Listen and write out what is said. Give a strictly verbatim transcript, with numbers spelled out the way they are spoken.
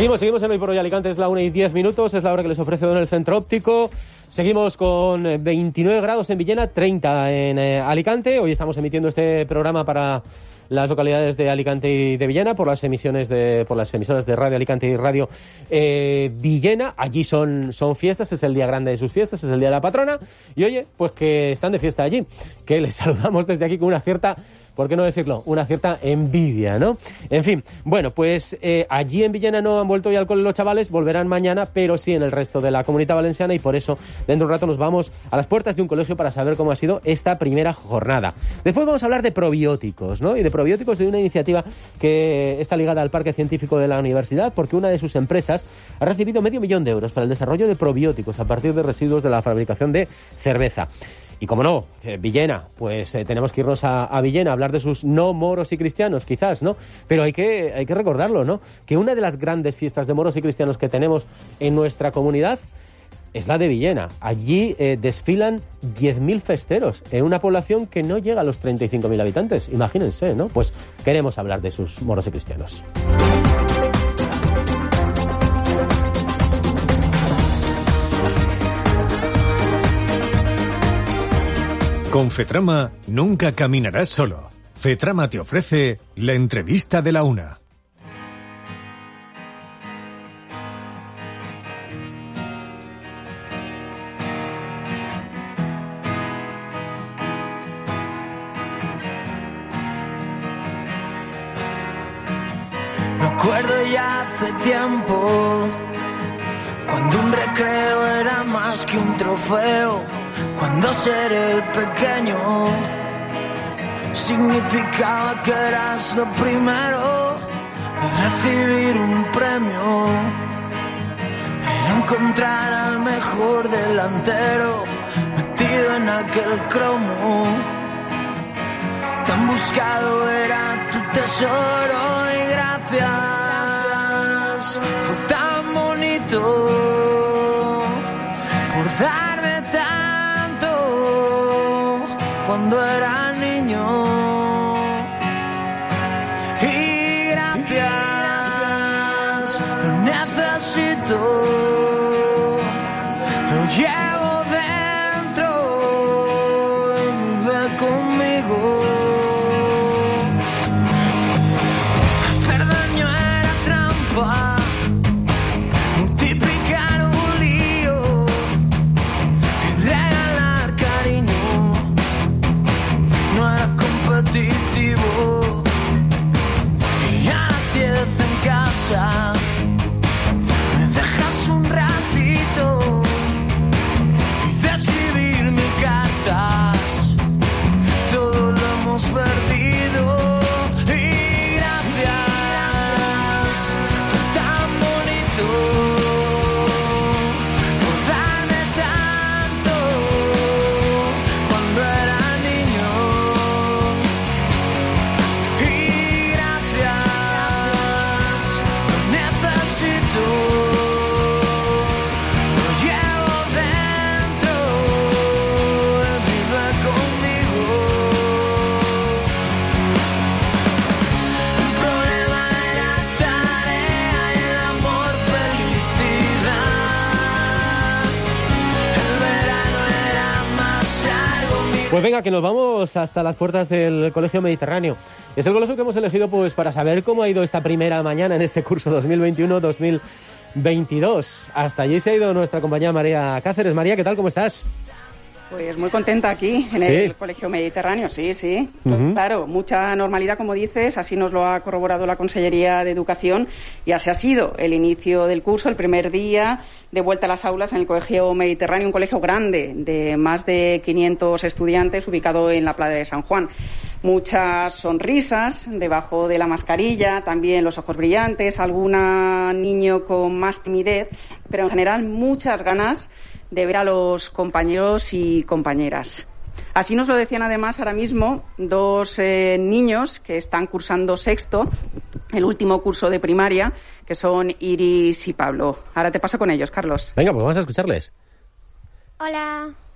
Seguimos, seguimos en Hoy por Hoy Alicante, es la una y diez minutos, es la hora que les ofrece Don el Centro Óptico. Seguimos con veintinueve grados en Villena, treinta en eh, Alicante. Hoy estamos emitiendo este programa para las localidades de Alicante y de Villena por las emisiones de por las emisoras de Radio Alicante y Radio eh, Villena. Allí son, son fiestas, es el día grande de sus fiestas, es el día de la patrona. Y oye, pues que están de fiesta allí, que les saludamos desde aquí con una cierta, ¿por qué no decirlo?, una cierta envidia, ¿no? En fin, bueno, pues eh, allí en Villena no han vuelto hoy al cole los chavales, volverán mañana, pero sí en el resto de la Comunidad Valenciana, y por eso dentro de un rato nos vamos a las puertas de un colegio para saber cómo ha sido esta primera jornada. Después vamos a hablar de probióticos, ¿no? Y de probióticos de una iniciativa que está ligada al Parque Científico de la Universidad, porque una de sus empresas ha recibido medio millón de euros para el desarrollo de probióticos a partir de residuos de la fabricación de cerveza. Y como no, eh, Villena, pues eh, tenemos que irnos a, a Villena a hablar de sus no moros y cristianos, quizás, ¿no? Pero hay que, hay que recordarlo, ¿no? Que una de las grandes fiestas de moros y cristianos que tenemos en nuestra comunidad es la de Villena. Allí eh, desfilan diez mil festeros en una población que no llega a los treinta y cinco mil habitantes. Imagínense, ¿no? Pues queremos hablar de sus moros y cristianos. Con Fetrama nunca caminarás solo. Fetrama te ofrece la entrevista de la una. Me acuerdo ya hace tiempo, cuando un recreo era más que un trofeo. Cuando ser el pequeño significaba que eras lo primero a recibir un premio. Era encontrar al mejor delantero metido en aquel cromo. Tan buscado era tu tesoro y gracias. Fue tan bonito por darme tan cuando era niño, y gracias, lo necesito, lo llevo dentro y vive conmigo. Hacer daño era trampa, multiplicar un lío y regalar cariño. No era competitivo y a las diez en casa me dejas un ratito y de escribir mil cartas todo lo hemos perdido y gracias, fue tan bonito por darme tanto cuando era niño. Pues venga, que nos vamos hasta las puertas del Colegio Mediterráneo. Es el colegio que hemos elegido pues para saber cómo ha ido esta primera mañana en este curso dos mil veintiuno dos mil veintidós. Hasta allí se ha ido nuestra compañera María Cáceres. María, ¿qué tal? ¿Cómo estás? Pues muy contenta aquí, en ¿Sí? el Colegio Mediterráneo, sí, sí. Uh-huh. Claro, mucha normalidad, como dices, así nos lo ha corroborado la Consellería de Educación, y así ha sido el inicio del curso, el primer día de vuelta a las aulas en el Colegio Mediterráneo, un colegio grande de más de quinientos estudiantes ubicado en la playa de San Juan. Muchas sonrisas debajo de la mascarilla, también los ojos brillantes, algún niño con más timidez, pero en general muchas ganas de ver a los compañeros y compañeras. Así nos lo decían además ahora mismo dos eh, niños que están cursando sexto, el último curso de primaria, que son Iris y Pablo. Ahora te paso con ellos, Carlos. Venga, pues vamos a escucharles. Hola.